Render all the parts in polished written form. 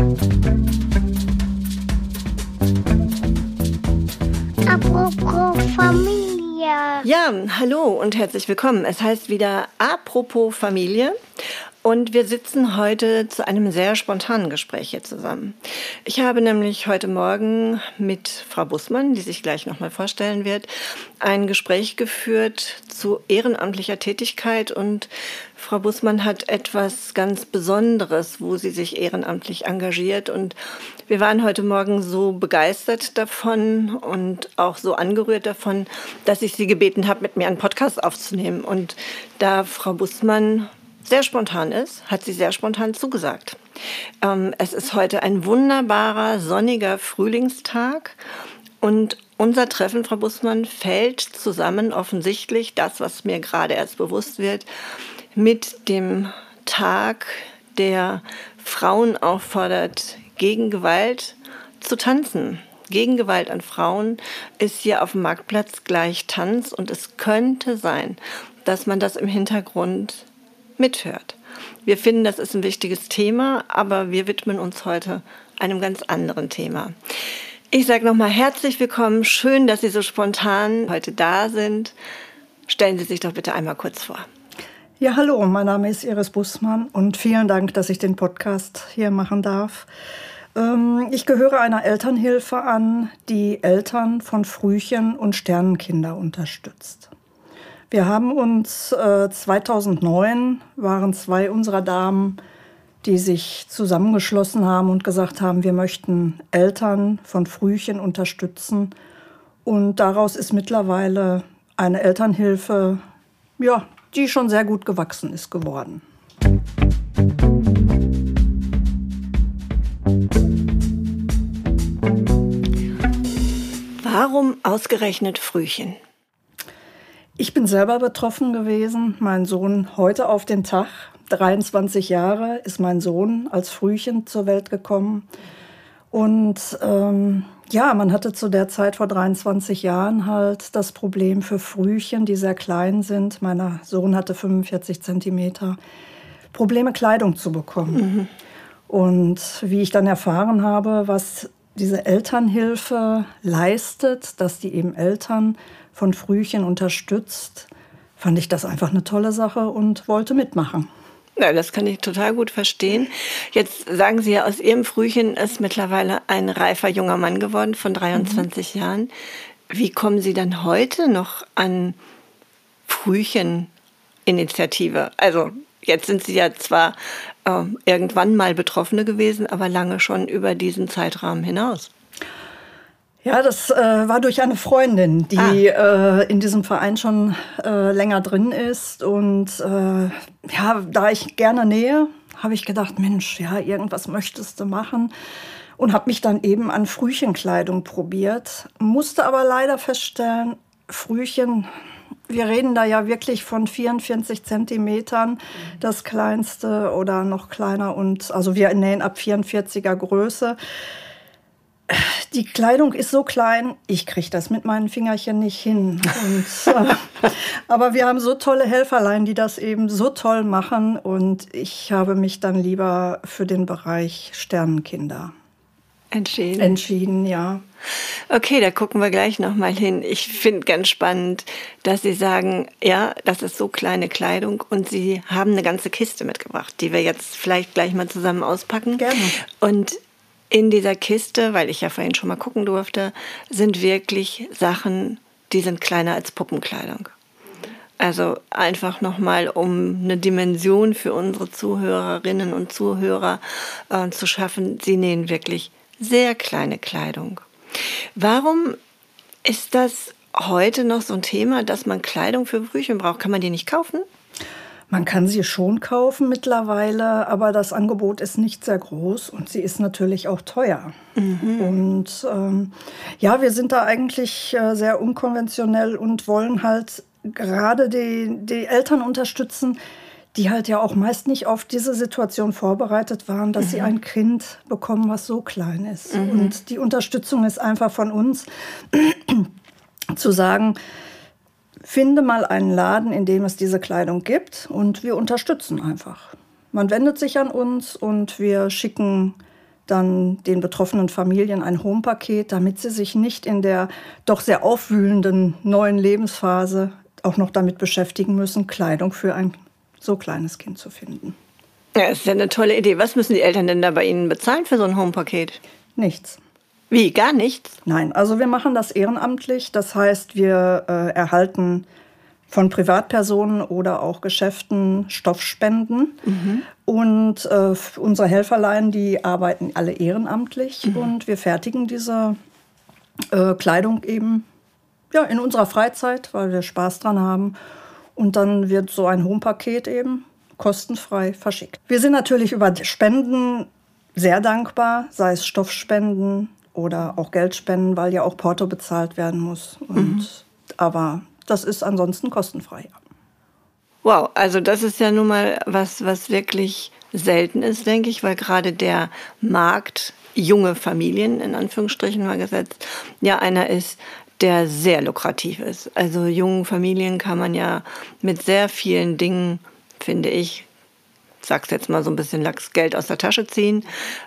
Apropos Familie. Ja, hallo und herzlich willkommen. Es heißt wieder Apropos Familie. Und wir sitzen heute zu einem sehr spontanen Gespräch hier zusammen. Ich habe nämlich heute Morgen mit Frau Bussmann, die sich gleich nochmal vorstellen wird, ein Gespräch geführt zu ehrenamtlicher Tätigkeit. Und Frau Bussmann hat etwas ganz Besonderes, wo sie sich ehrenamtlich engagiert. Und wir waren heute Morgen so begeistert davon und auch so angerührt davon, dass ich sie gebeten habe, mit mir einen Podcast aufzunehmen. Und da Frau Bussmann sehr spontan ist, hat sie sehr spontan zugesagt. Es ist heute ein wunderbarer, sonniger Frühlingstag und unser Treffen, Frau Bussmann, fällt zusammen, offensichtlich, das, was mir gerade erst bewusst wird, mit dem Tag, der Frauen auffordert, gegen Gewalt zu tanzen. Gegen Gewalt an Frauen ist hier auf dem Marktplatz gleich Tanz und es könnte sein, dass man das im Hintergrund mithört. Wir finden, das ist ein wichtiges Thema, aber wir widmen uns heute einem ganz anderen Thema. Ich sage nochmal herzlich willkommen. Schön, dass Sie so spontan heute da sind. Stellen Sie sich doch bitte einmal kurz vor. Ja, hallo, mein Name ist Iris Bussmann und vielen Dank, dass ich den Podcast hier machen darf. Ich gehöre einer Elternhilfe an, die Eltern von Frühchen- und Sternenkinder unterstützt. Wir haben uns 2009, waren 2 unserer Damen, die sich zusammengeschlossen haben und gesagt haben, wir möchten Eltern von Frühchen unterstützen. Und daraus ist mittlerweile eine Elternhilfe, ja, die schon sehr gut gewachsen ist, geworden. Warum ausgerechnet Frühchen? Ich bin selber betroffen gewesen. Mein Sohn heute auf den Tag, 23 Jahre, ist mein Sohn als Frühchen zur Welt gekommen. Und man hatte zu der Zeit vor 23 Jahren halt das Problem für Frühchen, die sehr klein sind. Mein Sohn hatte 45 Zentimeter. Probleme, Kleidung zu bekommen. Mhm. Und wie ich dann erfahren habe, was diese Elternhilfe leistet, dass die eben Eltern von Frühchen unterstützt, fand ich das einfach eine tolle Sache und wollte mitmachen. Ja, das kann ich total gut verstehen. Jetzt sagen Sie ja, aus Ihrem Frühchen ist mittlerweile ein reifer junger Mann geworden von 23 Jahren. Wie kommen Sie dann heute noch an Frühchen-Initiative? Also jetzt sind Sie ja zwar irgendwann mal Betroffene gewesen, aber lange schon über diesen Zeitrahmen hinaus. Ja, das war durch eine Freundin, die in diesem Verein schon länger drin ist. Und da ich gerne nähe, habe ich gedacht, Mensch, ja, irgendwas möchtest du machen. Und habe mich dann eben an Frühchenkleidung probiert. Musste aber leider feststellen, Frühchen, wir reden da ja wirklich von 44 Zentimetern, das kleinste oder noch kleiner. Und also wir nähen ab 44er Größe. Die Kleidung ist so klein, ich kriege das mit meinen Fingerchen nicht hin. Aber wir haben so tolle Helferlein, die das eben so toll machen. Und ich habe mich dann lieber für den Bereich Sternenkinder entschieden, ja. Okay, da gucken wir gleich noch mal hin. Ich finde ganz spannend, dass Sie sagen, ja, das ist so kleine Kleidung und Sie haben eine ganze Kiste mitgebracht, die wir jetzt vielleicht gleich mal zusammen auspacken. Gerne. Und in dieser Kiste, weil ich ja vorhin schon mal gucken durfte, sind wirklich Sachen, die sind kleiner als Puppenkleidung. Also einfach nochmal, um eine Dimension für unsere Zuhörerinnen und Zuhörer zu schaffen. Sie nähen wirklich sehr kleine Kleidung. Warum ist das heute noch so ein Thema, dass man Kleidung für Frühchen braucht? Kann man die nicht kaufen? Man kann sie schon kaufen mittlerweile, aber das Angebot ist nicht sehr groß und sie ist natürlich auch teuer. Mhm. Und wir sind da eigentlich sehr unkonventionell und wollen halt gerade die Eltern unterstützen, die halt ja auch meist nicht auf diese Situation vorbereitet waren, dass sie ein Kind bekommen, was so klein ist. Mhm. Und die Unterstützung ist einfach von uns zu sagen, finde mal einen Laden, in dem es diese Kleidung gibt und wir unterstützen einfach. Man wendet sich an uns und wir schicken dann den betroffenen Familien ein Home-Paket, damit sie sich nicht in der doch sehr aufwühlenden neuen Lebensphase auch noch damit beschäftigen müssen, Kleidung für ein so kleines Kind zu finden. Ja, das ist ja eine tolle Idee. Was müssen die Eltern denn da bei Ihnen bezahlen für so ein Home-Paket? Nichts. Wie, gar nichts? Nein, also wir machen das ehrenamtlich. Das heißt, wir erhalten von Privatpersonen oder auch Geschäften Stoffspenden. Und unsere Helferlein, die arbeiten alle ehrenamtlich. Und wir fertigen diese Kleidung eben in unserer Freizeit, weil wir Spaß dran haben. Und dann wird so ein Home-Paket eben kostenfrei verschickt. Wir sind natürlich über Spenden sehr dankbar, sei es Stoffspenden oder auch Geldspenden, weil ja auch Porto bezahlt werden muss. Aber das ist ansonsten kostenfrei. Wow, also das ist ja nun mal was wirklich selten ist, denke ich, weil gerade der Markt junge Familien, in Anführungsstrichen mal gesetzt, ja einer ist, der sehr lukrativ ist. Also jungen Familien kann man ja mit sehr vielen Dingen, finde ich, sag's jetzt mal so ein bisschen lax, Geld aus der Tasche ziehen.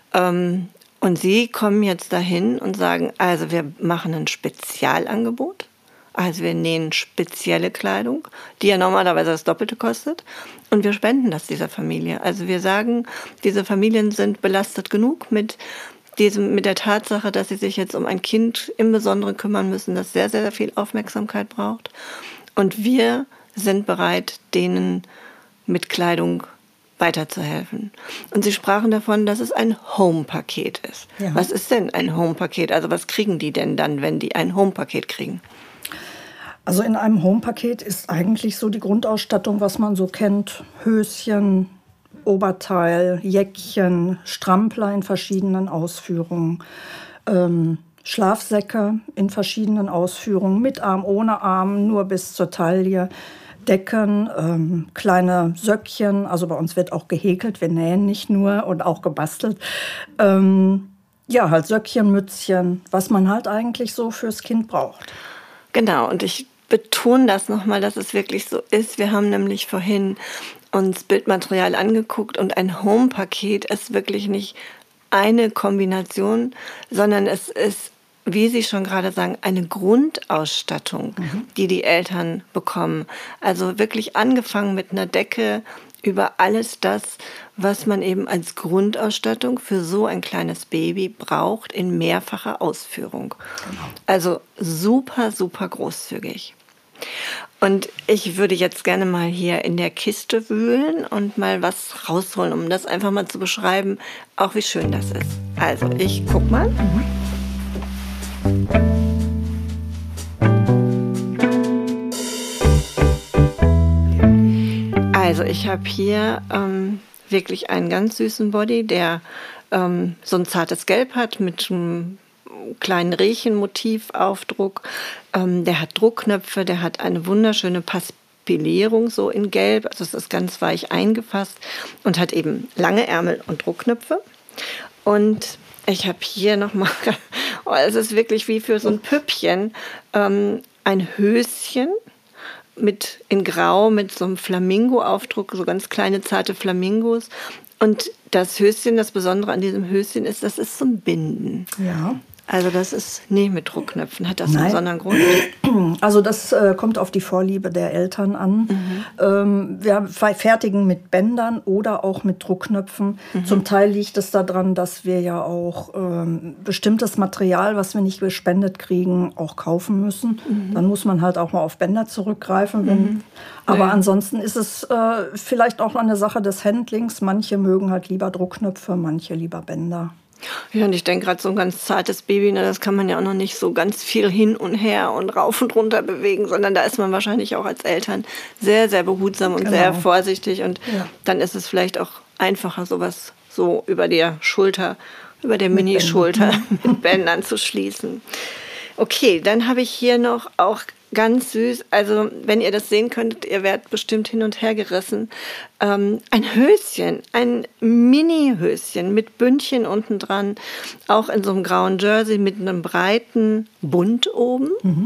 Und Sie kommen jetzt dahin und sagen, also wir machen ein Spezialangebot. Also wir nähen spezielle Kleidung, die ja normalerweise das Doppelte kostet. Und wir spenden das dieser Familie. Also wir sagen, diese Familien sind belastet genug mit der Tatsache, dass sie sich jetzt um ein Kind im Besonderen kümmern müssen, das sehr, sehr viel Aufmerksamkeit braucht. Und wir sind bereit, denen mit Kleidung weiterzuhelfen. Und Sie sprachen davon, dass es ein Home-Paket ist. Ja. Was ist denn ein Home-Paket? Also was kriegen die denn dann, wenn die ein Home-Paket kriegen? Also in einem Home-Paket ist eigentlich so die Grundausstattung, was man so kennt. Höschen, Oberteil, Jäckchen, Strampler in verschiedenen Ausführungen, Schlafsäcke in verschiedenen Ausführungen, mit Arm, ohne Arm, nur bis zur Taille, Decken, kleine Söckchen, also bei uns wird auch gehäkelt, wir nähen nicht nur und auch gebastelt. Halt Söckchen, Mützchen, was man halt eigentlich so fürs Kind braucht. Genau, und ich betone das nochmal, dass es wirklich so ist. Wir haben nämlich vorhin uns Bildmaterial angeguckt und ein Home-Paket ist wirklich nicht eine Kombination, sondern es ist, wie Sie schon gerade sagen, eine Grundausstattung, die die Eltern bekommen. Also wirklich angefangen mit einer Decke über alles das, was man eben als Grundausstattung für so ein kleines Baby braucht in mehrfacher Ausführung. Genau. Also super, super großzügig. Und ich würde jetzt gerne mal hier in der Kiste wühlen und mal was rausholen, um das einfach mal zu beschreiben, auch wie schön das ist. Also ich guck mal. Also ich habe hier wirklich einen ganz süßen Body, der so ein zartes Gelb hat mit einem kleinen Rehchenmotivaufdruck. Der hat Druckknöpfe, der hat eine wunderschöne Paspillierung so in Gelb. Also es ist ganz weich eingefasst und hat eben lange Ärmel und Druckknöpfe. Und ich habe hier nochmal, es ist wirklich wie für so ein Püppchen, ein Höschen in Grau mit so einem Flamingo-Aufdruck, so ganz kleine zarte Flamingos. Und das Höschen, das Besondere an diesem Höschen ist, das ist zum Binden. Ja. Also das ist nicht mit Druckknöpfen. Hat das einen besonderen Grund? Also das kommt auf die Vorliebe der Eltern an. Wir fertigen mit Bändern oder auch mit Druckknöpfen. Zum Teil liegt es daran, dass wir ja auch bestimmtes Material, was wir nicht gespendet kriegen, auch kaufen müssen. Dann muss man halt auch mal auf Bänder zurückgreifen. Aber ansonsten ist es vielleicht auch eine Sache des Handlings. Manche mögen halt lieber Druckknöpfe, manche lieber Bänder. Ja, und ich denke gerade so ein ganz zartes Baby, das kann man ja auch noch nicht so ganz viel hin und her und rauf und runter bewegen, sondern da ist man wahrscheinlich auch als Eltern sehr, sehr behutsam und sehr vorsichtig. Und dann ist es vielleicht auch einfacher, sowas so über der Schulter, über der Mini-Schulter mit Bändern zu schließen. Okay, dann habe ich hier noch auch ganz süß, also wenn ihr das sehen könntet, ihr werdet bestimmt hin und her gerissen. Ein Höschen, ein Mini-Höschen mit Bündchen unten dran, auch in so einem grauen Jersey mit einem breiten Bund oben.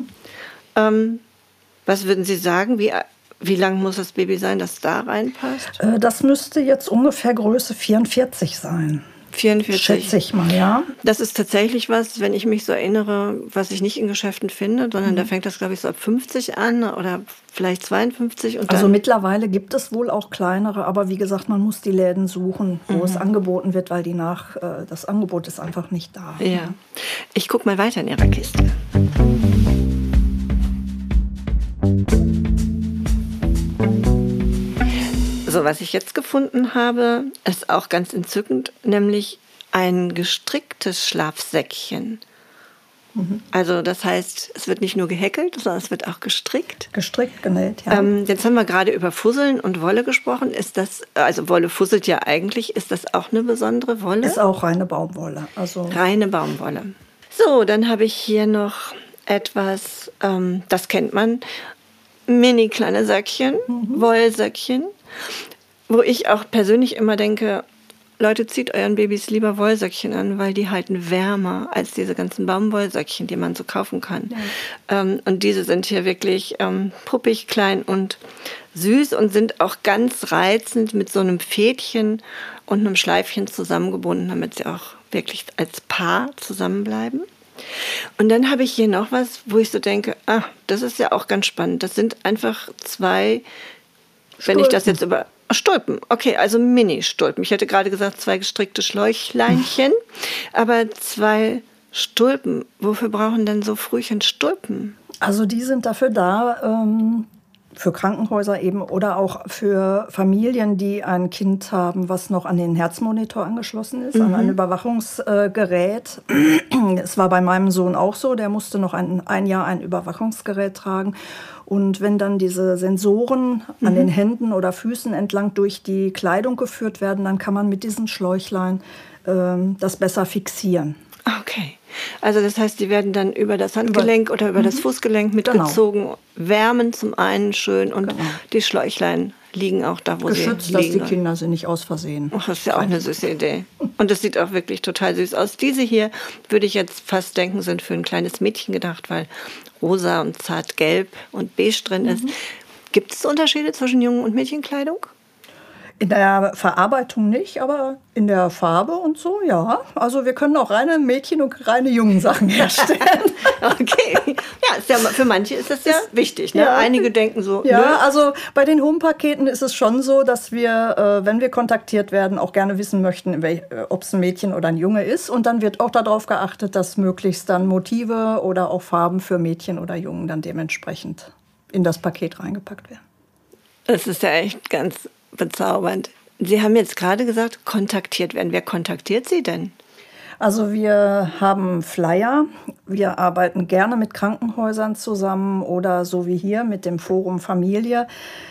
Was würden Sie sagen, wie lang muss das Baby sein, das da reinpasst? Das müsste jetzt ungefähr Größe 44 sein. 44. Schätze ich mal, ja. Das ist tatsächlich was, wenn ich mich so erinnere, was ich nicht in Geschäften finde, sondern da fängt das, glaube ich, so ab 50 an oder vielleicht 52. Und Also dann, mittlerweile gibt es wohl auch kleinere, aber wie gesagt, man muss die Läden suchen, wo es angeboten wird, weil das Angebot ist einfach nicht da. ja. Ich gucke mal weiter in Ihrer Kiste. So, was ich jetzt gefunden habe, ist auch ganz entzückend, nämlich ein gestricktes Schlafsäckchen. Also das heißt, es wird nicht nur gehäkelt, sondern es wird auch gestrickt. Gestrickt, genäht, ja. Jetzt haben wir gerade über Fusseln und Wolle gesprochen. Ist das, also Wolle fusselt ja eigentlich, ist das auch eine besondere Wolle? Ist auch reine Baumwolle. Also Reine Baumwolle. So, dann habe ich hier noch etwas, das kennt man, mini kleine Säckchen, Wollsäckchen, wo ich auch persönlich immer denke, Leute, zieht euren Babys lieber Wollsäckchen an, weil die halten wärmer als diese ganzen Baumwollsäckchen, die man so kaufen kann. Ja. Und diese sind hier wirklich puppig, klein und süß und sind auch ganz reizend mit so einem Fädchen und einem Schleifchen zusammengebunden, damit sie auch wirklich als Paar zusammenbleiben. Und dann habe ich hier noch was, wo ich so denke, das ist ja auch ganz spannend. Das sind einfach zwei, wenn ich das jetzt über... Stulpen, okay, also Mini-Stulpen. Ich hätte gerade gesagt, 2 gestrickte Schläuchleinchen, aber 2 Stulpen. Wofür brauchen denn so Frühchen Stulpen? Also die sind dafür da, für Krankenhäuser eben oder auch für Familien, die ein Kind haben, was noch an den Herzmonitor angeschlossen ist, an ein Überwachungsgerät. Es war bei meinem Sohn auch so, der musste noch ein Jahr ein Überwachungsgerät tragen. Und wenn dann diese Sensoren an den Händen oder Füßen entlang durch die Kleidung geführt werden, dann kann man mit diesen Schläuchlein das besser fixieren. Okay, also das heißt, die werden dann über das Handgelenk oder über das Fußgelenk mitgezogen, genau. Wärmen zum einen schön und die Schläuchlein liegen auch da, wo geschützt, sie liegen. Dass die Kinder sie nicht aus Versehen. Ach, das ist ja auch eine süße Idee. Und das sieht auch wirklich total süß aus. Diese hier, würde ich jetzt fast denken, sind für ein kleines Mädchen gedacht, weil rosa und zart gelb und beige drin ist. Gibt es Unterschiede zwischen Jungen- und Mädchenkleidung? In der Verarbeitung nicht, aber in der Farbe und so, ja. Also wir können auch reine Mädchen- und reine Jungensachen herstellen. Okay. Ja, ist ja, für manche ist das ja wichtig. Ne? Ja. Einige denken so. Ja, nö. Also bei den Home-Paketen ist es schon so, dass wir, wenn wir kontaktiert werden, auch gerne wissen möchten, ob es ein Mädchen oder ein Junge ist. Und dann wird auch darauf geachtet, dass möglichst dann Motive oder auch Farben für Mädchen oder Jungen dann dementsprechend in das Paket reingepackt werden. Das ist ja echt ganz bezaubernd. Sie haben jetzt gerade gesagt, kontaktiert werden. Wer kontaktiert Sie denn? Also wir haben Flyer. Wir arbeiten gerne mit Krankenhäusern zusammen oder so wie hier mit dem Forum Familie,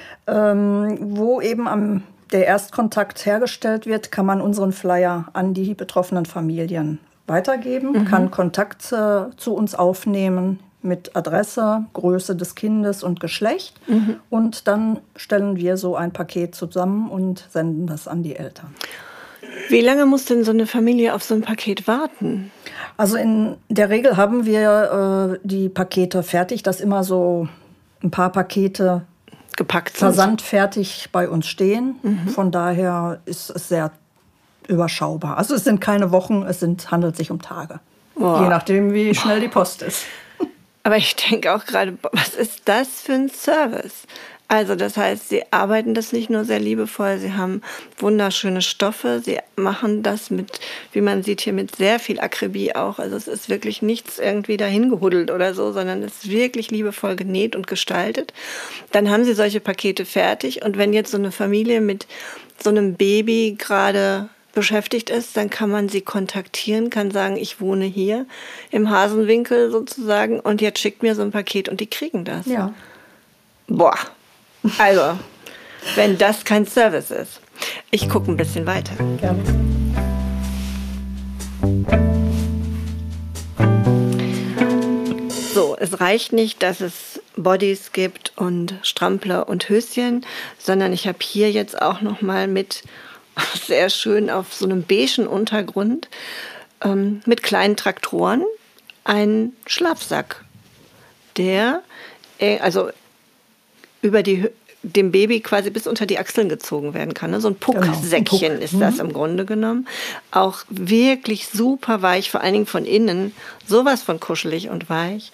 wo eben der Erstkontakt hergestellt wird, kann man unseren Flyer an die betroffenen Familien weitergeben, kann Kontakt zu uns aufnehmen mit Adresse, Größe des Kindes und Geschlecht. Und dann stellen wir so ein Paket zusammen und senden das an die Eltern. Wie lange muss denn so eine Familie auf so ein Paket warten? Also in der Regel haben wir die Pakete fertig, dass immer so ein paar Pakete gepackt sind, versandfertig bei uns stehen. Von daher ist es sehr überschaubar. Also es sind keine Wochen, handelt sich um Tage. Boah. Je nachdem, wie schnell die Post ist. Aber ich denke auch gerade, was ist das für ein Service? Also das heißt, Sie arbeiten das nicht nur sehr liebevoll, Sie haben wunderschöne Stoffe, Sie machen das mit, wie man sieht hier, mit sehr viel Akribie auch. Also es ist wirklich nichts irgendwie dahin gehuddelt oder so, sondern es ist wirklich liebevoll genäht und gestaltet. Dann haben Sie solche Pakete fertig und wenn jetzt so eine Familie mit so einem Baby gerade beschäftigt ist, dann kann man sie kontaktieren, kann sagen, ich wohne hier im Hasenwinkel sozusagen und jetzt schickt mir so ein Paket und die kriegen das. Ja. Boah, also, wenn das kein Service ist. Ich gucke ein bisschen weiter. Gerne. So, es reicht nicht, dass es Bodies gibt und Strampler und Höschen, sondern ich habe hier jetzt auch noch mal mit sehr schön auf so einem beigen Untergrund mit kleinen Traktoren einen Schlafsack, der also über die dem Baby quasi bis unter die Achseln gezogen werden kann. Ne? So ein Pucksäckchen ist das im Grunde genommen. Auch wirklich super weich, vor allen Dingen von innen. Sowas von kuschelig und weich.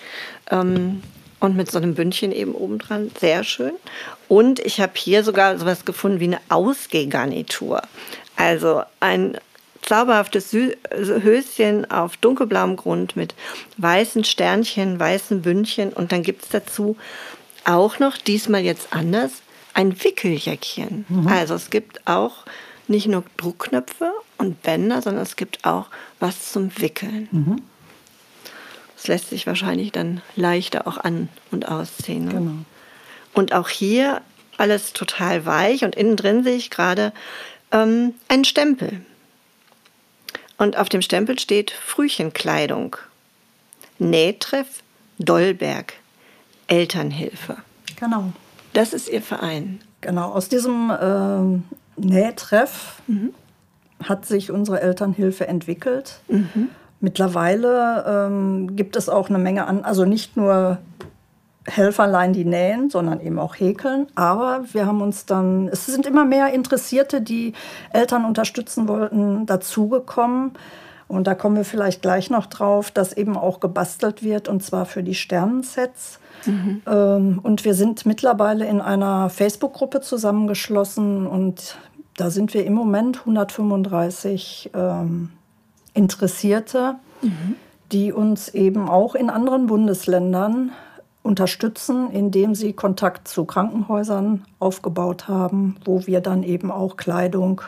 Und mit so einem Bündchen eben obendran. Sehr schön. Und ich habe hier sogar sowas gefunden wie eine Ausgehgarnitur. Also ein zauberhaftes Höschen auf dunkelblauem Grund mit weißen Sternchen, weißen Bündchen. Und dann gibt es dazu auch noch, diesmal jetzt anders, ein Wickeljäckchen. Also es gibt auch nicht nur Druckknöpfe und Bänder, sondern es gibt auch was zum Wickeln. Das lässt sich wahrscheinlich dann leichter auch an- und ausziehen. Ne? Genau. Und auch hier alles total weich und innen drin sehe ich gerade einen Stempel. Und auf dem Stempel steht Frühchenkleidung, Nähtreff, Dollberg, Elternhilfe. Genau. Das ist Ihr Verein. Genau, aus diesem Nähtreff hat sich unsere Elternhilfe entwickelt. Mittlerweile gibt es auch eine Menge an, also nicht nur Helferlein, die nähen, sondern eben auch häkeln. Aber wir haben uns dann, es sind immer mehr Interessierte, die Eltern unterstützen wollten, dazugekommen. Und da kommen wir vielleicht gleich noch drauf, dass eben auch gebastelt wird, und zwar für die Sternensets. Und wir sind mittlerweile in einer Facebook-Gruppe zusammengeschlossen und da sind wir im Moment 135 Interessierte, die uns eben auch in anderen Bundesländern unterstützen, indem sie Kontakt zu Krankenhäusern aufgebaut haben, wo wir dann eben auch Kleidung,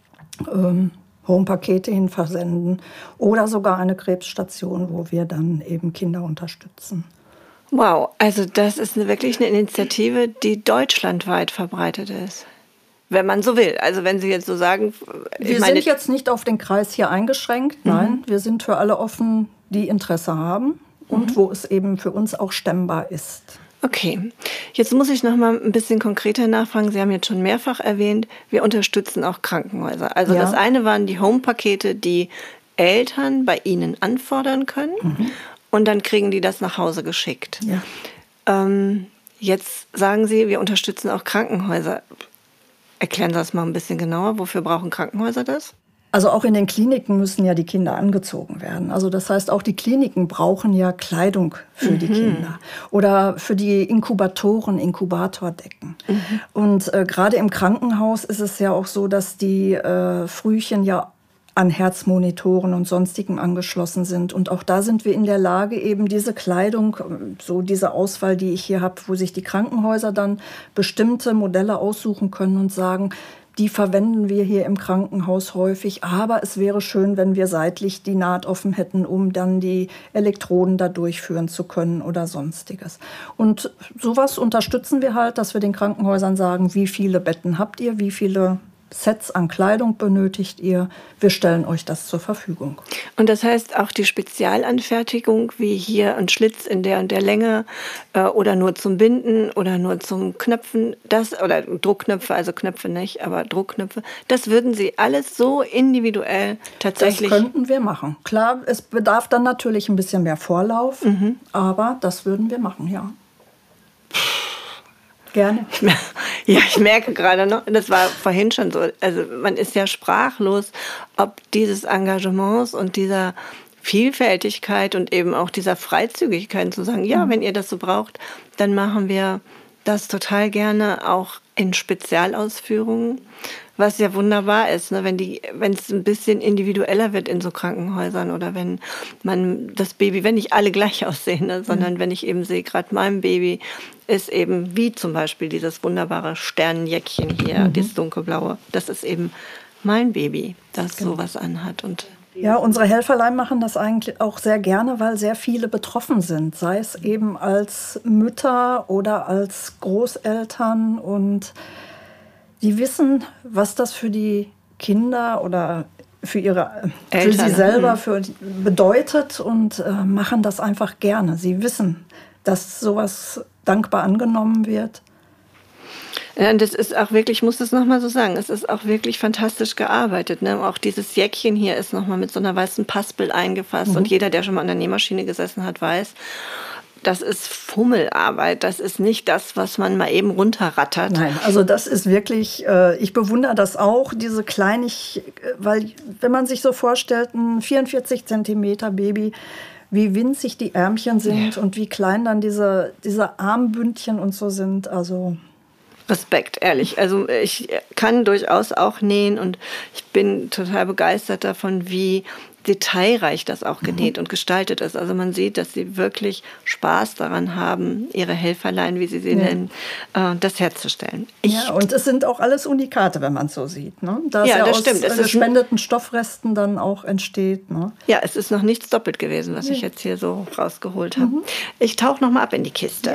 Homepakete hin versenden oder sogar eine Krebsstation, wo wir dann eben Kinder unterstützen. Wow, also das ist wirklich eine Initiative, die deutschlandweit verbreitet ist. Wenn man so will. Also wenn Sie jetzt so sagen... Wir sind jetzt nicht auf den Kreis hier eingeschränkt. Nein, wir sind für alle offen, die Interesse haben und wo es eben für uns auch stemmbar ist. Okay, jetzt muss ich noch mal ein bisschen konkreter nachfragen. Sie haben jetzt schon mehrfach erwähnt, wir unterstützen auch Krankenhäuser. Also das eine waren die Home-Pakete, die Eltern bei Ihnen anfordern können und dann kriegen die das nach Hause geschickt. Ja. Jetzt sagen Sie, wir unterstützen auch Krankenhäuser. Erklären Sie das mal ein bisschen genauer. Wofür brauchen Krankenhäuser das? Also auch in den Kliniken müssen ja die Kinder angezogen werden. Also das heißt, auch die Kliniken brauchen ja Kleidung für die Kinder. Oder für die Inkubatoren, Inkubatordecken. Und gerade im Krankenhaus ist es ja auch so, dass die Frühchen ja an Herzmonitoren und Sonstigem angeschlossen sind. Und auch da sind wir in der Lage, eben diese Kleidung, so diese Auswahl, die ich hier habe, wo sich die Krankenhäuser dann bestimmte Modelle aussuchen können und sagen, die verwenden wir hier im Krankenhaus häufig, aber es wäre schön, wenn wir seitlich die Naht offen hätten, um dann die Elektroden da durchführen zu können oder Sonstiges. Und sowas unterstützen wir halt, dass wir den Krankenhäusern sagen, wie viele Betten habt ihr, wie viele Sets an Kleidung benötigt ihr, wir stellen euch das zur Verfügung. Und das heißt auch die Spezialanfertigung, wie hier ein Schlitz in der und der Länge oder nur zum Binden oder nur zum Knöpfen, das oder Druckknöpfe, also Knöpfe nicht, aber Druckknöpfe, das würden Sie alles so individuell tatsächlich... Das könnten wir machen. Klar, es bedarf dann natürlich ein bisschen mehr Vorlauf, aber das würden wir machen, ja. Gerne. Ja, ich merke gerade noch, das war vorhin schon so, also man ist ja sprachlos, ob dieses Engagements und dieser Vielfältigkeit und eben auch dieser Freizügigkeit zu sagen, ja, wenn ihr das so braucht, dann machen wir das total gerne auch in Spezialausführungen, was ja wunderbar ist, ne? Wenn es ein bisschen individueller wird in so Krankenhäusern oder wenn man das Baby, wenn nicht alle gleich aussehen, ne? Sondern wenn ich eben sehe, gerade mein Baby ist eben wie zum Beispiel dieses wunderbare Sternenjäckchen hier, dieses dunkelblaue, das ist eben mein Baby, das sowas anhat. Und ja, unsere Helferlein machen das eigentlich auch sehr gerne, weil sehr viele betroffen sind, sei es eben als Mütter oder als Großeltern, und die wissen, was das für die Kinder oder für sie selber bedeutet und machen das einfach gerne. Sie wissen, dass sowas dankbar angenommen wird. Ja, und das ist auch wirklich, ich muss das nochmal so sagen, es ist auch wirklich fantastisch gearbeitet. Ne? Auch dieses Jäckchen hier ist nochmal mit so einer weißen Paspel eingefasst. Und jeder, der schon mal an der Nähmaschine gesessen hat, weiß, das ist Fummelarbeit. Das ist nicht das, was man mal eben runterrattert. Nein, also das ist wirklich, ich bewundere das auch, diese weil wenn man sich so vorstellt, ein 44 Zentimeter Baby, wie winzig die Ärmchen sind und wie klein dann diese Armbündchen und so sind, also... Respekt, ehrlich. Also ich kann durchaus auch nähen und ich bin total begeistert davon, wie detailreich das auch genäht und gestaltet ist. Also man sieht, dass sie wirklich Spaß daran haben, ihre Helferlein, wie sie nennen, das herzustellen. Und es sind auch alles Unikate, wenn man es so sieht. Ne? Da ja, das aus stimmt. Es gespendeten Stoffresten dann auch entsteht. Ne? Ja, es ist noch nichts doppelt gewesen, was ich jetzt hier so rausgeholt habe. Ich tauche noch mal ab in die Kiste.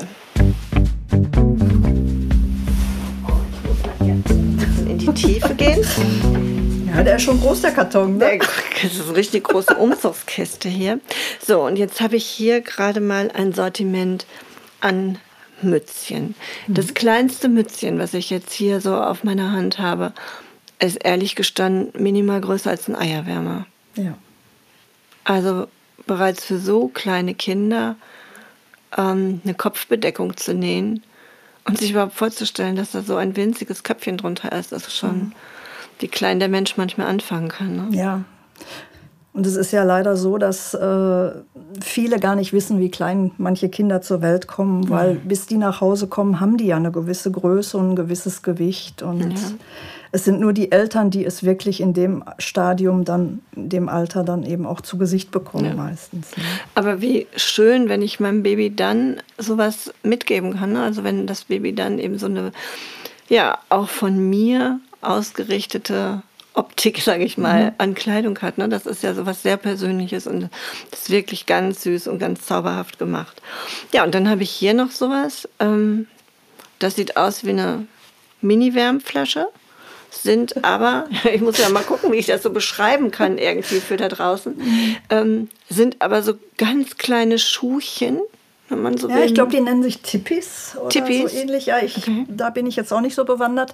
In die Tiefe gehen. Ja, der ist schon groß, der Karton. Ne? Das ist eine richtig große Umzugskiste hier. So, und jetzt habe ich hier gerade mal ein Sortiment an Mützchen. Das kleinste Mützchen, was ich jetzt hier so auf meiner Hand habe, ist ehrlich gestanden minimal größer als ein Eierwärmer. Ja. Also bereits für so kleine Kinder eine Kopfbedeckung zu nähen und sich überhaupt vorzustellen, dass da so ein winziges Köpfchen drunter ist, das ist schon, wie klein der Mensch manchmal anfangen kann. Ne? Ja. Und es ist ja leider so, dass viele gar nicht wissen, wie klein manche Kinder zur Welt kommen, weil bis die nach Hause kommen, haben die ja eine gewisse Größe und ein gewisses Gewicht. Und es sind nur die Eltern, die es wirklich in dem Stadium dann, in dem Alter dann eben auch zu Gesicht bekommen meistens. Ne? Aber wie schön, wenn ich meinem Baby dann sowas mitgeben kann. Ne? Also wenn das Baby dann eben so eine, ja, auch von mir ausgerichtete Optik, sage ich mal, an Kleidung hat. Ne? Das ist ja so was sehr Persönliches und das ist wirklich ganz süß und ganz zauberhaft gemacht. Ja, und dann habe ich hier noch sowas. Das sieht aus wie eine Mini-Wärmflasche, sind aber, ich muss ja mal gucken, wie ich das so beschreiben kann irgendwie für da draußen, sind aber so ganz kleine Schuhchen, wenn man so will. Ja, ich glaube, die nennen sich Tippis oder Tippis? so ähnlich. Ja, da bin ich jetzt auch nicht so bewandert.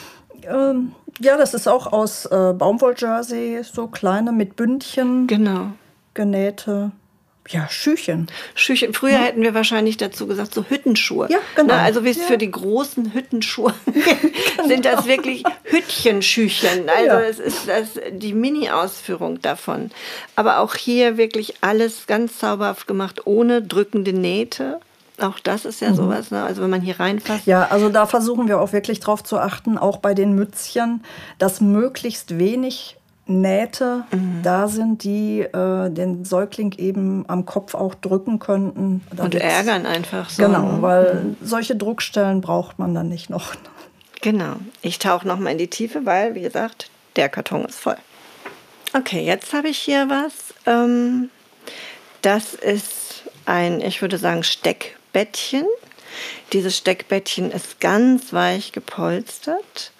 Ja, das ist auch aus Baumwolljersey, so kleine mit Bündchen genähte Schüchen. Schüchen. Früher hätten wir wahrscheinlich dazu gesagt, so Hüttenschuhe. Ja, genau. Na, also wie es für die großen Hüttenschuhe sind das wirklich Hüttchenschüchen. Also es ist die Mini-Ausführung davon. Aber auch hier wirklich alles ganz zauberhaft gemacht, ohne drückende Nähte. Auch das ist ja sowas, ne? Also wenn man hier reinfasst. Ja, also da versuchen wir auch wirklich drauf zu achten, auch bei den Mützchen, dass möglichst wenig Nähte da sind, die den Säugling eben am Kopf auch drücken könnten. Und ärgern einfach so. Genau, weil solche Druckstellen braucht man dann nicht noch. Genau. Ich tauche noch mal in die Tiefe, weil, wie gesagt, der Karton ist voll. Okay, jetzt habe ich hier was. Das ist ein, ich würde sagen, Steckbettchen. Dieses Steckbettchen ist ganz weich gepolstert.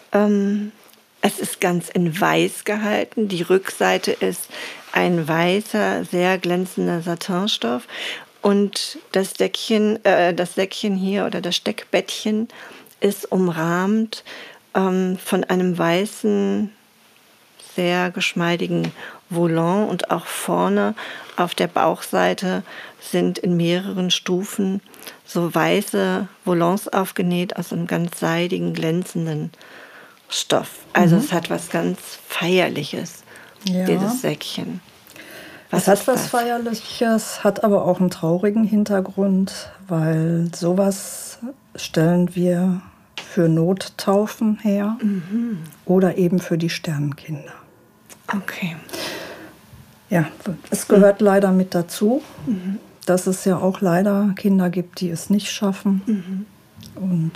Es ist ganz in weiß gehalten. Die Rückseite ist ein weißer, sehr glänzender Satinstoff. Und das Säckchen hier oder das Steckbettchen ist umrahmt von einem weißen, sehr geschmeidigen Volant. Und auch vorne auf der Bauchseite sind in mehreren Stufen so weiße Volants aufgenäht aus einem ganz seidigen, glänzenden Stoff. Also es hat was ganz Feierliches, dieses Säckchen. Es hat was Feierliches, hat aber auch einen traurigen Hintergrund, weil sowas stellen wir für Nottaufen her oder eben für die Sternenkinder. Okay. Ja, es gehört leider mit dazu, dass es ja auch leider Kinder gibt, die es nicht schaffen. Und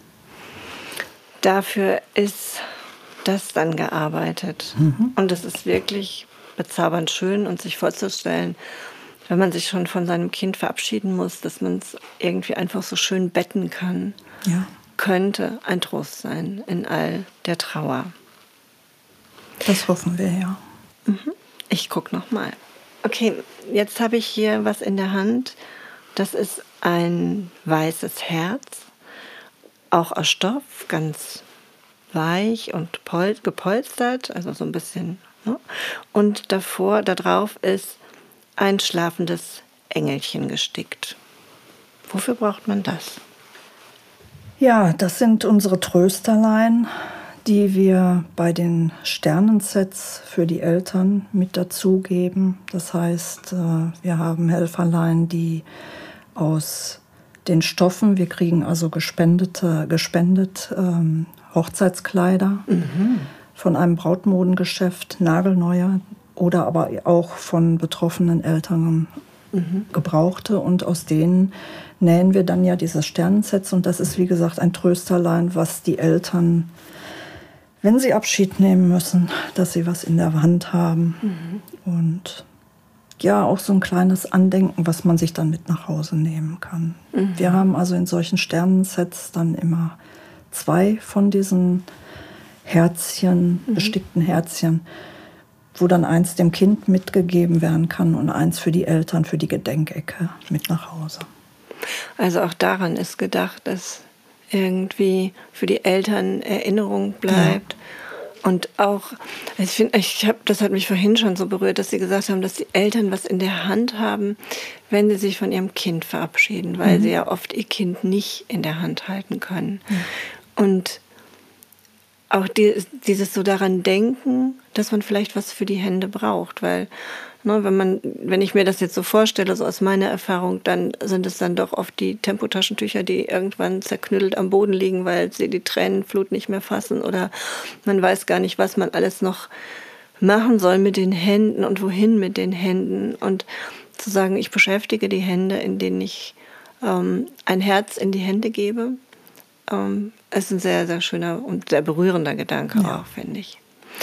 dafür ist das dann gearbeitet. Und es ist wirklich bezaubernd schön und sich vorzustellen, wenn man sich schon von seinem Kind verabschieden muss, dass man es irgendwie einfach so schön betten kann, könnte ein Trost sein in all der Trauer. Das hoffen wir, ja. Ich gucke noch mal. Okay, jetzt habe ich hier was in der Hand. Das ist ein weißes Herz, auch aus Stoff, ganz weich und gepolstert, also so ein bisschen. Ne? Und da drauf ist ein schlafendes Engelchen gestickt. Wofür braucht man das? Ja, das sind unsere Trösterlein, die wir bei den Sternensets für die Eltern mit dazugeben. Das heißt, wir haben Helferlein, die aus den Stoffen, wir kriegen also gespendet Hochzeitskleider von einem Brautmodengeschäft, nagelneue, oder aber auch von betroffenen Eltern gebrauchte. Und aus denen nähen wir dann ja diese Sternensets. Und das ist, wie gesagt, ein Trösterlein, was die Eltern, wenn sie Abschied nehmen müssen, dass sie was in der Hand haben. Und ja, auch so ein kleines Andenken, was man sich dann mit nach Hause nehmen kann. Wir haben also in solchen Sternensets dann immer 2 von diesen Herzchen, bestickten Herzchen, wo dann eins dem Kind mitgegeben werden kann und eins für die Eltern, für die Gedenkecke mit nach Hause. Also auch daran ist gedacht, dass irgendwie für die Eltern Erinnerung bleibt. Ja. Und auch, das hat mich vorhin schon so berührt, dass Sie gesagt haben, dass die Eltern was in der Hand haben, wenn sie sich von ihrem Kind verabschieden, weil sie ja oft ihr Kind nicht in der Hand halten können. Und auch dieses so daran denken, dass man vielleicht was für die Hände braucht, weil wenn ich mir das jetzt so vorstelle, so aus meiner Erfahrung, dann sind es dann doch oft die Tempotaschentücher, die irgendwann zerknüttelt am Boden liegen, weil sie die Tränenflut nicht mehr fassen, oder man weiß gar nicht, was man alles noch machen soll mit den Händen und wohin mit den Händen, und zu sagen, ich beschäftige die Hände, in denen ich ein Herz in die Hände gebe, ist ein sehr, sehr schöner und sehr berührender Gedanke auch, finde ich.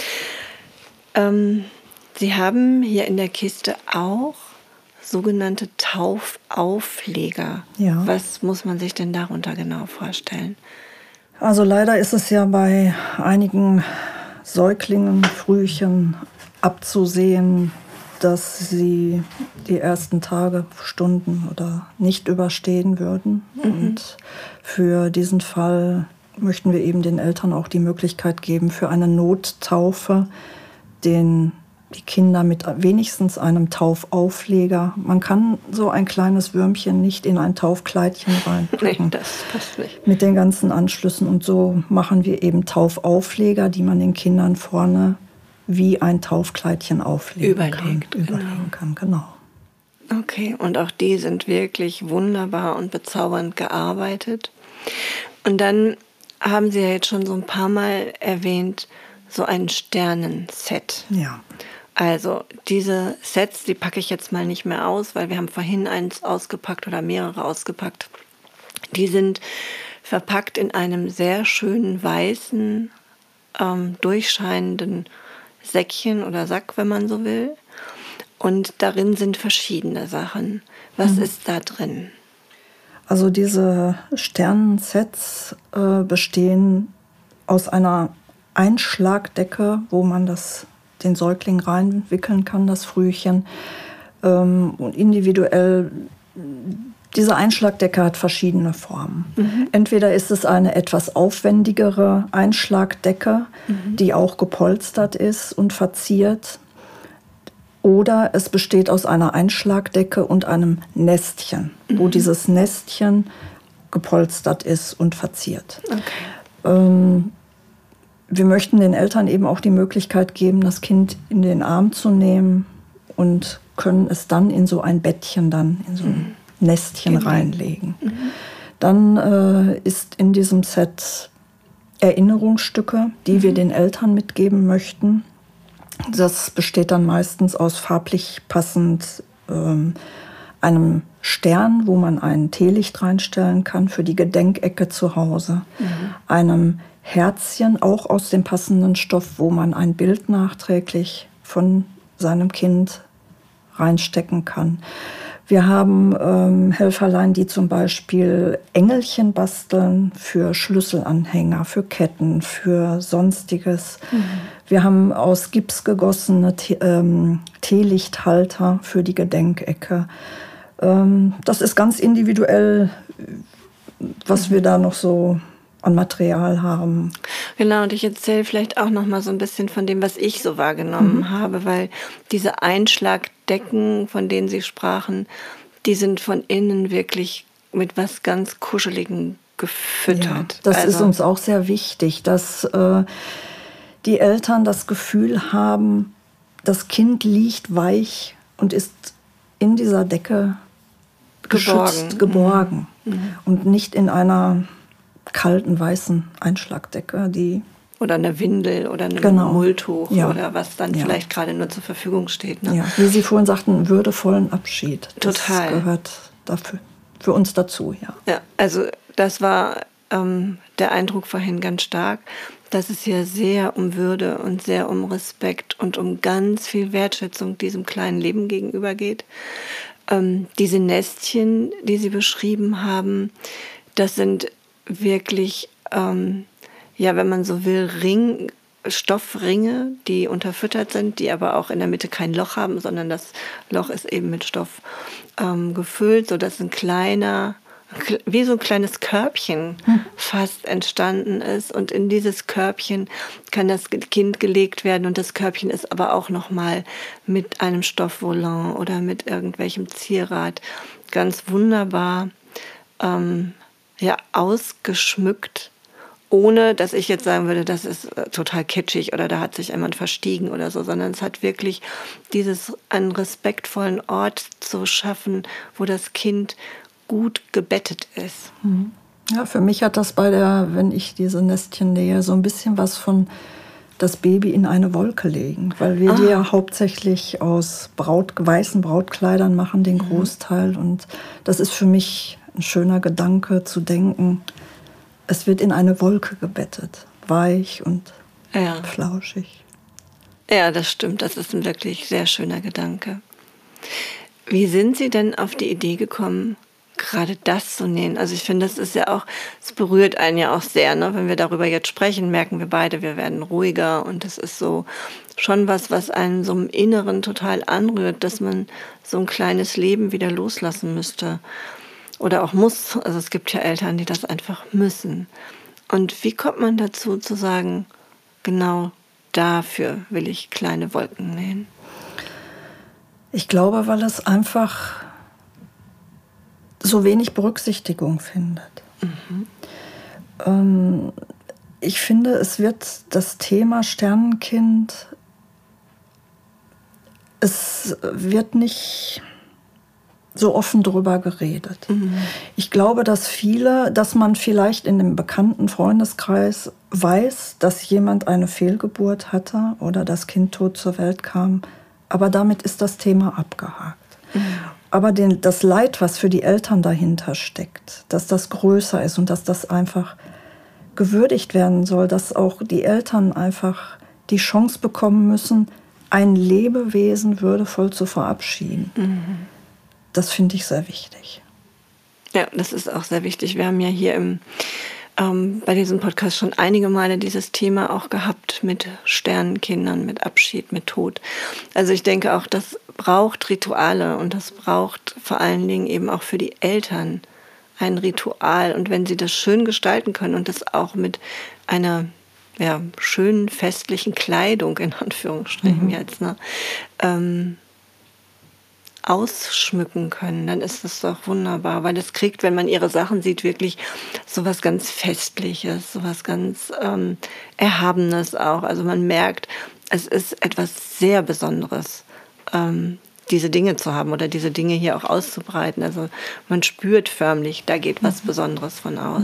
Sie haben hier in der Kiste auch sogenannte Taufaufleger. Ja. Was muss man sich denn darunter genau vorstellen? Also leider ist es ja bei einigen Säuglingen, Frühchen abzusehen, dass sie die ersten Tage, Stunden oder nicht überstehen würden. Und für diesen Fall möchten wir eben den Eltern auch die Möglichkeit geben, für eine Nottaufe die Kinder mit wenigstens einem Taufaufleger. Man kann so ein kleines Würmchen nicht in ein Taufkleidchen reinpacken. Nee, das passt nicht. Mit den ganzen Anschlüssen. Und so machen wir eben Taufaufleger, die man den Kindern vorne wie ein Taufkleidchen überlegen kann. Genau. Okay, und auch die sind wirklich wunderbar und bezaubernd gearbeitet. Und dann haben Sie ja jetzt schon so ein paar Mal erwähnt, so ein Sternenset. Ja. Also diese Sets, die packe ich jetzt mal nicht mehr aus, weil wir haben vorhin eins ausgepackt oder mehrere ausgepackt. Die sind verpackt in einem sehr schönen weißen, durchscheinenden Säckchen oder Sack, wenn man so will. Und darin sind verschiedene Sachen. Was ist da drin? Also diese Sternensets bestehen aus einer Einschlagdecke, wo man den Säugling reinwickeln kann, das Frühchen. Und individuell, diese Einschlagdecke hat verschiedene Formen. Entweder ist es eine etwas aufwendigere Einschlagdecke, die auch gepolstert ist und verziert. Oder es besteht aus einer Einschlagdecke und einem Nestchen, wo dieses Nestchen gepolstert ist und verziert. Okay. Wir möchten den Eltern eben auch die Möglichkeit geben, das Kind in den Arm zu nehmen und können es dann in so ein Bettchen, in so ein Nestchen reinlegen. Dann ist in diesem Set Erinnerungsstücke, die wir den Eltern mitgeben möchten. Das besteht dann meistens aus farblich passend einem Stern, wo man ein Teelicht reinstellen kann für die Gedenkecke zu Hause, einem Herzchen, auch aus dem passenden Stoff, wo man ein Bild nachträglich von seinem Kind reinstecken kann. Wir haben Helferlein, die zum Beispiel Engelchen basteln für Schlüsselanhänger, für Ketten, für Sonstiges. Wir haben aus Gips gegossene Teelichthalter für die Gedenkecke. Das ist ganz individuell, was wir da noch so an Material haben. Genau, und ich erzähle vielleicht auch noch mal so ein bisschen von dem, was ich so wahrgenommen habe, weil diese Einschlagdecken, von denen Sie sprachen, die sind von innen wirklich mit was ganz Kuscheligem gefüttert. Ja, das ist uns auch sehr wichtig, dass die Eltern das Gefühl haben, das Kind liegt weich und ist in dieser Decke geschützt, geborgen. Und nicht in einer kalten, weißen Einschlagdecke, oder eine Windel oder ein Mulltuch oder was dann vielleicht gerade nur zur Verfügung steht. Ne? Ja, wie Sie vorhin sagten, würdevollen Abschied. Total. Das gehört dafür, für uns dazu, ja. Ja, also das war der Eindruck vorhin ganz stark, dass es hier sehr um Würde und sehr um Respekt und um ganz viel Wertschätzung diesem kleinen Leben gegenüber geht. Diese Nestchen, die Sie beschrieben haben, das sind wirklich, wenn man so will, Stoffringe, die unterfüttert sind, die aber auch in der Mitte kein Loch haben, sondern das Loch ist eben mit Stoff gefüllt, sodass wie so ein kleines Körbchen fast entstanden ist. Und in dieses Körbchen kann das Kind gelegt werden. Und das Körbchen ist aber auch nochmal mit einem Stoffvolant oder mit irgendwelchem Zierrad ganz wunderbar ausgeschmückt, ohne dass ich jetzt sagen würde, das ist total kitschig oder da hat sich jemand verstiegen oder so, sondern es hat wirklich einen respektvollen Ort zu schaffen, wo das Kind gut gebettet ist. Ja, für mich hat das wenn ich diese Nestchen nähe, so ein bisschen was von das Baby in eine Wolke legen, weil wir die ja hauptsächlich aus weißen Brautkleidern machen, den Großteil. Und das ist für mich ein schöner Gedanke zu denken, es wird in eine Wolke gebettet, weich und flauschig. Ja, das stimmt, das ist ein wirklich sehr schöner Gedanke. Wie sind Sie denn auf die Idee gekommen, gerade das zu nähen? Also ich finde, das ist ja auch, es berührt einen ja auch sehr, ne? Wenn wir darüber jetzt sprechen, merken wir beide, wir werden ruhiger und es ist so schon was einen so im Inneren total anrührt, dass man so ein kleines Leben wieder loslassen müsste oder auch muss. Also es gibt ja Eltern, die das einfach müssen. Und wie kommt man dazu zu sagen, genau dafür will ich kleine Wolken nähen? Ich glaube, weil es einfach so wenig Berücksichtigung findet. Ich finde, es wird das Thema Sternenkind, es wird nicht so offen drüber geredet. Ich glaube, dass man vielleicht in dem bekannten Freundeskreis weiß, dass jemand eine Fehlgeburt hatte oder das Kind tot zur Welt kam, aber damit ist das Thema abgehakt. Aber das Leid, was für die Eltern dahinter steckt, dass das größer ist und dass das einfach gewürdigt werden soll, dass auch die Eltern einfach die Chance bekommen müssen, ein Lebewesen würdevoll zu verabschieden. Das finde ich sehr wichtig. Ja, das ist auch sehr wichtig. Wir haben ja hier bei diesem Podcast schon einige Male dieses Thema auch gehabt mit Sternenkindern, mit Abschied, mit Tod. Also ich denke auch, das braucht Rituale und das braucht vor allen Dingen eben auch für die Eltern ein Ritual. Und wenn sie das schön gestalten können und das auch mit einer schönen festlichen Kleidung, in Anführungsstrichen jetzt, ausschmücken können, dann ist das doch wunderbar, weil es kriegt, wenn man ihre Sachen sieht, wirklich sowas ganz Festliches, sowas ganz Erhabenes auch. Also man merkt, es ist etwas sehr Besonderes, diese Dinge zu haben oder diese Dinge hier auch auszubreiten. Also man spürt förmlich, da geht was Besonderes von aus.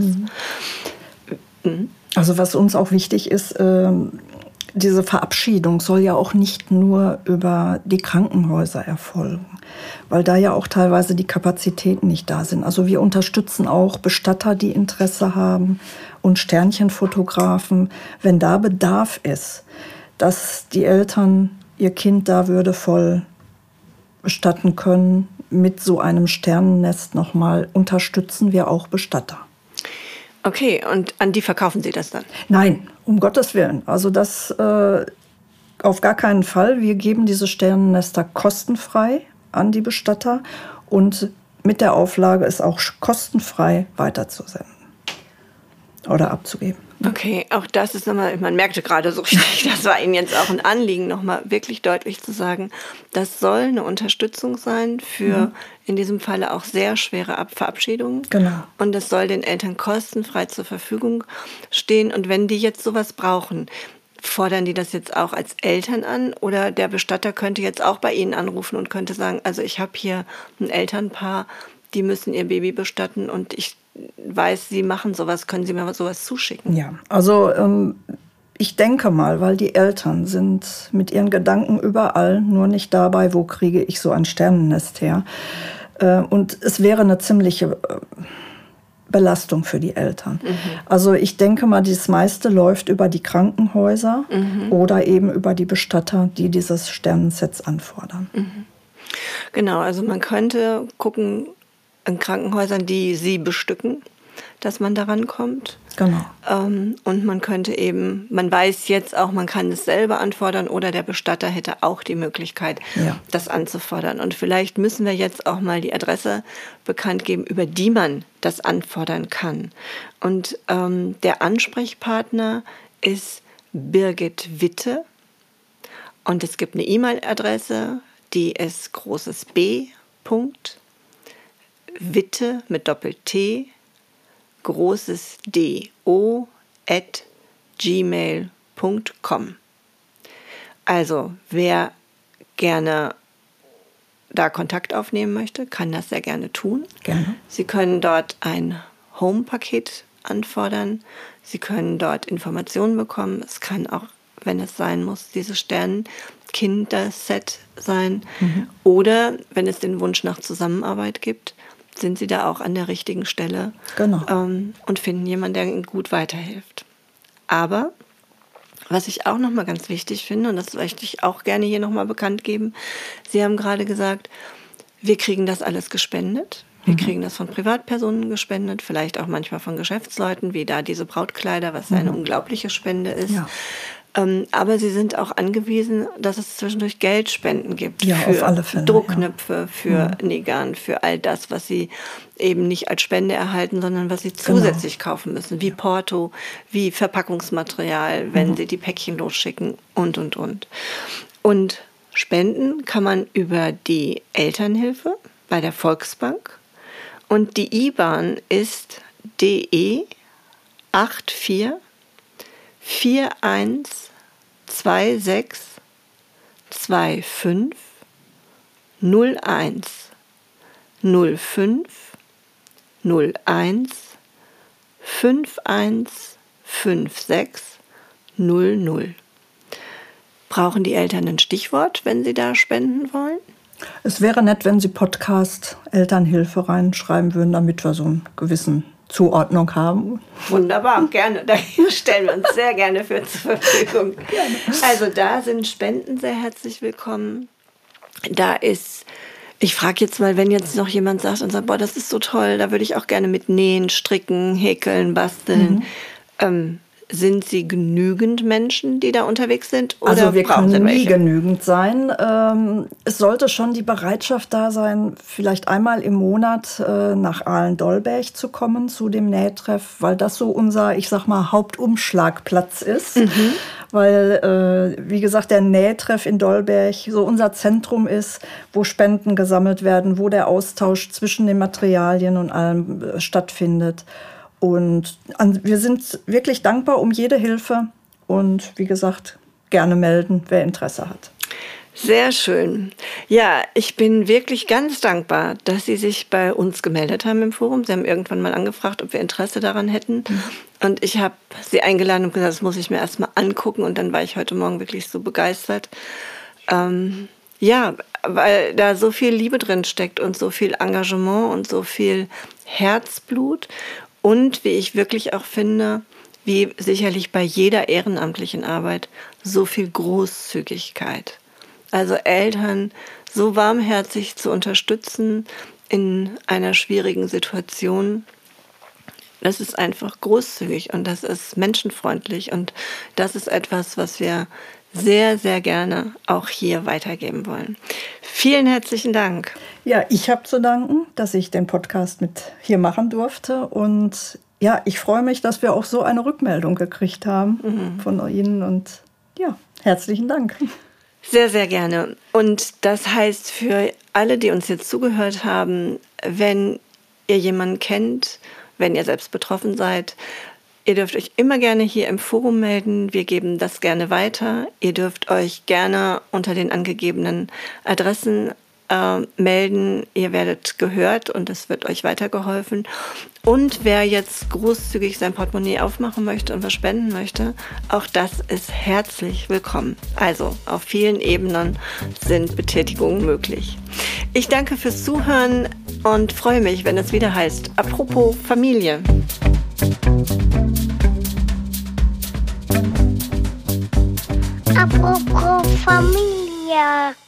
Also was uns auch wichtig ist, diese Verabschiedung soll ja auch nicht nur über die Krankenhäuser erfolgen, weil da ja auch teilweise die Kapazitäten nicht da sind. Also wir unterstützen auch Bestatter, die Interesse haben und Sternchenfotografen, wenn da Bedarf ist, dass die Eltern ihr Kind da würdevoll bestatten können. Mit so einem Sternennest nochmal unterstützen wir auch Bestatter. Okay, und an die verkaufen Sie das dann? Nein, um Gottes Willen. Also das auf gar keinen Fall. Wir geben diese Sternennester kostenfrei an die Bestatter und mit der Auflage, es auch kostenfrei weiterzusenden oder abzugeben. Okay, auch das ist nochmal, man merkte gerade so richtig, das war Ihnen jetzt auch ein Anliegen, nochmal wirklich deutlich zu sagen, das soll eine Unterstützung sein für in diesem Falle auch sehr schwere Verabschiedungen. Genau. Und das soll den Eltern kostenfrei zur Verfügung stehen. Und wenn die jetzt sowas brauchen, fordern die das jetzt auch als Eltern an? Oder der Bestatter könnte jetzt auch bei Ihnen anrufen und könnte sagen, also ich habe hier ein Elternpaar, die müssen ihr Baby bestatten und ich weiß, Sie machen sowas, können Sie mir sowas zuschicken? Ja, also ich denke mal, weil die Eltern sind mit ihren Gedanken überall, nur nicht dabei, wo kriege ich so ein Sternennest her. Und es wäre eine ziemliche Belastung für die Eltern. Also ich denke mal, das meiste läuft über die Krankenhäuser oder eben über die Bestatter, die dieses Sternenset anfordern. Genau, also man könnte gucken, in Krankenhäusern, die sie bestücken, dass man daran kommt. Genau. Und man könnte eben, man weiß jetzt auch, man kann es selber anfordern oder der Bestatter hätte auch die Möglichkeit, das anzufordern. Und vielleicht müssen wir jetzt auch mal die Adresse bekannt geben, über die man das anfordern kann. Und der Ansprechpartner ist Birgit Witte. Und es gibt eine E-Mail-Adresse, die ist großes B. Witte mit Doppel-T, großes D-O @gmail.com. Also, wer gerne da Kontakt aufnehmen möchte, kann das sehr gerne tun. Gerne. Sie können dort ein Home-Paket anfordern. Sie können dort Informationen bekommen. Es kann auch, wenn es sein muss, dieses Sternenkinder-Set sein. Oder wenn es den Wunsch nach Zusammenarbeit gibt, sind Sie da auch an der richtigen Stelle und finden jemanden, der Ihnen gut weiterhilft. Aber was ich auch nochmal ganz wichtig finde, und das möchte ich auch gerne hier nochmal bekannt geben, Sie haben gerade gesagt, wir kriegen das alles gespendet. Wir kriegen das von Privatpersonen gespendet, vielleicht auch manchmal von Geschäftsleuten, wie da diese Brautkleider, was eine unglaubliche Spende ist. Ja. Aber sie sind auch angewiesen, dass es zwischendurch Geldspenden gibt für auf alle Fälle, Druckknöpfe, für Negern, für all das, was sie eben nicht als Spende erhalten, sondern was sie zusätzlich kaufen müssen, wie Porto, wie Verpackungsmaterial, wenn sie die Päckchen losschicken und. Und spenden kann man über die Elternhilfe bei der Volksbank und die IBAN ist DE 84 4126 25 01 05 01 51 56 00. Brauchen die Eltern ein Stichwort, wenn sie da spenden wollen? Es wäre nett, wenn Sie Podcast Elternhilfe reinschreiben würden, damit wir so einen gewissen Zuordnung haben. Wunderbar, gerne. Da stellen wir uns sehr gerne für zur Verfügung. Gerne. Also da sind Spenden sehr herzlich willkommen. Da ist, ich frage jetzt mal, wenn jetzt noch jemand sagt und sagt, boah, das ist so toll, da würde ich auch gerne mit nähen, stricken, häkeln, basteln. Sind Sie genügend Menschen, die da unterwegs sind? Oder also wir können nie genügend sein. Es sollte schon die Bereitschaft da sein, vielleicht einmal im Monat nach Aalen-Dolberg zu kommen, zu dem Nähtreff, weil das so unser, ich sag mal, Hauptumschlagplatz ist. Weil, wie gesagt, der Nähtreff in Dolberg so unser Zentrum ist, wo Spenden gesammelt werden, wo der Austausch zwischen den Materialien und allem stattfindet. Und wir sind wirklich dankbar um jede Hilfe und wie gesagt, gerne melden, wer Interesse hat. Sehr schön. Ja, ich bin wirklich ganz dankbar, dass Sie sich bei uns gemeldet haben im Forum. Sie haben irgendwann mal angefragt, ob wir Interesse daran hätten. Und ich habe Sie eingeladen und gesagt, das muss ich mir erstmal angucken. Und dann war ich heute Morgen wirklich so begeistert. Ja, weil da so viel Liebe drin steckt und so viel Engagement und so viel Herzblut. Und wie ich wirklich auch finde, wie sicherlich bei jeder ehrenamtlichen Arbeit, so viel Großzügigkeit. Also Eltern so warmherzig zu unterstützen in einer schwierigen Situation, das ist einfach großzügig und das ist menschenfreundlich. Und das ist etwas, was wir sehr, sehr gerne auch hier weitergeben wollen. Vielen herzlichen Dank. Ja, ich habe zu danken, dass ich den Podcast mit hier machen durfte und ja, ich freue mich, dass wir auch so eine Rückmeldung gekriegt haben von Ihnen. Und ja, herzlichen Dank. Sehr, sehr gerne. Und das heißt für alle, die uns jetzt zugehört haben, wenn ihr jemanden kennt, wenn ihr selbst betroffen seid, ihr dürft euch immer gerne hier im Forum melden. Wir geben das gerne weiter. Ihr dürft euch gerne unter den angegebenen Adressen melden. Ihr werdet gehört und es wird euch weitergeholfen. Und wer jetzt großzügig sein Portemonnaie aufmachen möchte und was spenden möchte, auch das ist herzlich willkommen. Also auf vielen Ebenen sind Betätigungen möglich. Ich danke fürs Zuhören und freue mich, wenn es wieder heißt, apropos Familie. Apropos Familie.